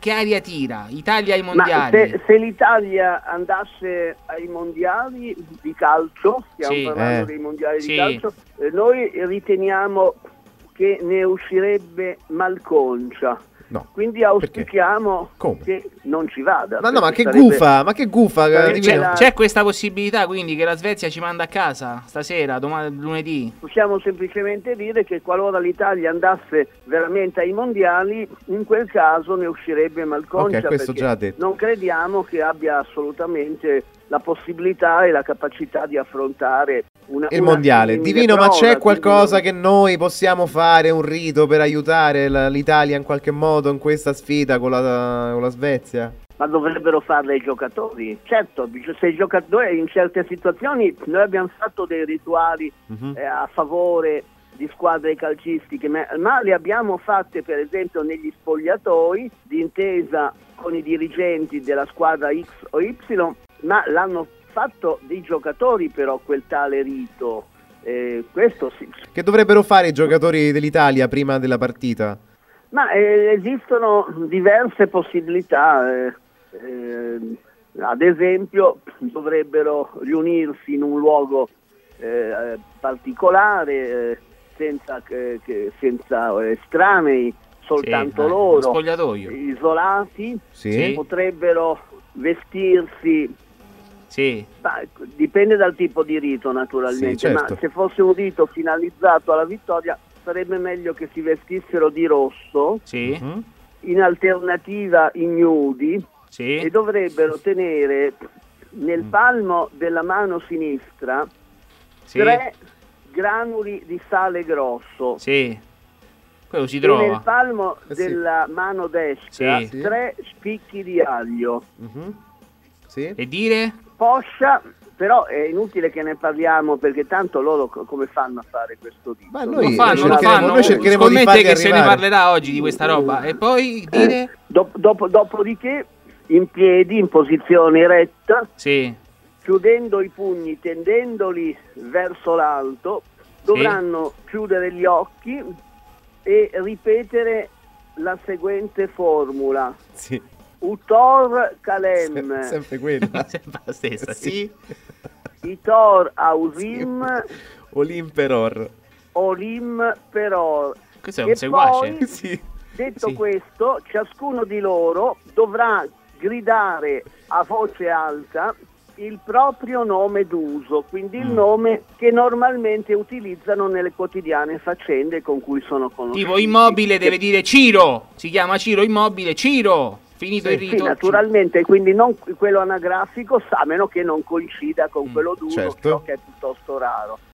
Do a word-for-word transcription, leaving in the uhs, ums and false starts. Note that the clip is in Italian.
che aria tira? Italia ai Ma mondiali. se, se l'Italia andasse ai mondiali di calcio, stiamo Sì. parlando Eh. dei mondiali Sì. di calcio, eh, noi riteniamo che ne uscirebbe malconcia. No. Quindi auspichiamo Come? che non ci vada. Ma no, ma perché che sarebbe- gufa, ma che gufa, sarebbe Divino. la- C'è questa possibilità quindi che la Svezia ci manda a casa stasera, domani, lunedì? Possiamo semplicemente dire che qualora l'Italia andasse veramente ai mondiali, in quel caso ne uscirebbe malconcia, Ok, questo perché già detto. non crediamo che abbia assolutamente la possibilità e la capacità di affrontare una, Il una mondiale. simile Divino, ma prova, c'è qualcosa quindi che noi possiamo fare, un rito per aiutare la- l'Italia in qualche modo in questa sfida con la, con la Svezia? non- ma dovrebbero farle i giocatori. Certo, se i giocatori in certe situazioni noi abbiamo fatto dei rituali Mhm. eh, a favore di squadre calcistiche, ma, ma le abbiamo fatte per esempio negli spogliatoi d'intesa con i dirigenti della squadra X o Y, ma l'hanno fatto dei giocatori però quel tale rito. Eh, questo sì. Che dovrebbero fare i giocatori dell'Italia prima della partita? Ma eh, esistono diverse possibilità, eh, eh, ad esempio dovrebbero riunirsi in un luogo eh, particolare, eh, senza, che, che- senza estranei, soltanto Sì, eh, loro, lo spogliatoio. isolati, Sì. Sì. potrebbero vestirsi, Sì. ma, dipende dal tipo di rito naturalmente, Sì, certo. ma se fosse un rito finalizzato alla vittoria sarebbe meglio che si vestissero di rosso, Sì. Mhm. in alternativa ignudi, Sì. e dovrebbero tenere nel Mm. palmo della mano sinistra Sì. tre granuli di sale grosso Sì. Quello si e nel trova. palmo Eh sì. della mano destra Sì. tre spicchi di aglio. Mhm. Sì. E dire? Poscia, però è inutile che ne parliamo perché tanto loro co- come fanno a fare questo rito? Ma Lo noi- fanno, noi lo cercheremo- fanno. noi cercheremo di Scommette farli che se ne arrivare. parlerà oggi di questa roba. E poi dire? Eh, dop- dopo- dopodiché in piedi, in posizione eretta, Sì. chiudendo i pugni, tendendoli verso l'alto, dovranno chiudere gli occhi e ripetere la seguente formula. Sì. Utor Sem- Kalem, sempre quella. Sempre la stessa, sì. Itor Ausim, Olimperor. Olim Peror. Questo è E un seguace. poi, Sì. detto Sì. questo, ciascuno di loro dovrà gridare a voce alta il proprio nome d'uso, quindi il Mm. nome che normalmente utilizzano nelle quotidiane faccende con cui sono conosciuti. Tipo Immobile Che- deve dire Ciro. Si chiama Ciro Immobile. Ciro. Finito Sì, il Sì, rito. naturalmente, quindi non quello anagrafico, a meno che non coincida con Mm, quello d'uso, certo. ciò che è piuttosto raro.